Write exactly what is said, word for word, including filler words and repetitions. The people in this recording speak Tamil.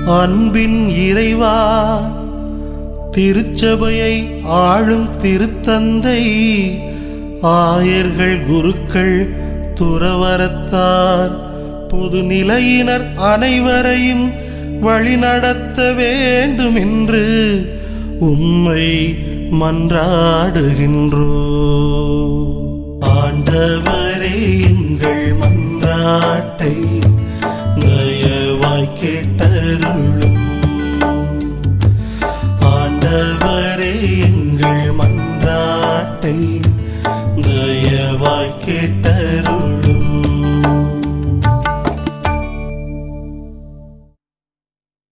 அன்பின் இறைவா, திருச்சபையை ஆளும் திருத்தந்தை, ஆயர்கள், குருக்கள், துறவரத்தார், பொதுநிலையினர் அனைவரையும் வழிநடத்த வேண்டும் என்று உம்மை மன்றாடுகின்றோம். ஆண்டவரே, எங்கள் மன்றாட்டை தயவாய் கேட்டருளும். ஆண்டவரே, எங்கள் மன்றாட்டை தயவாய் கேட்டருளும்.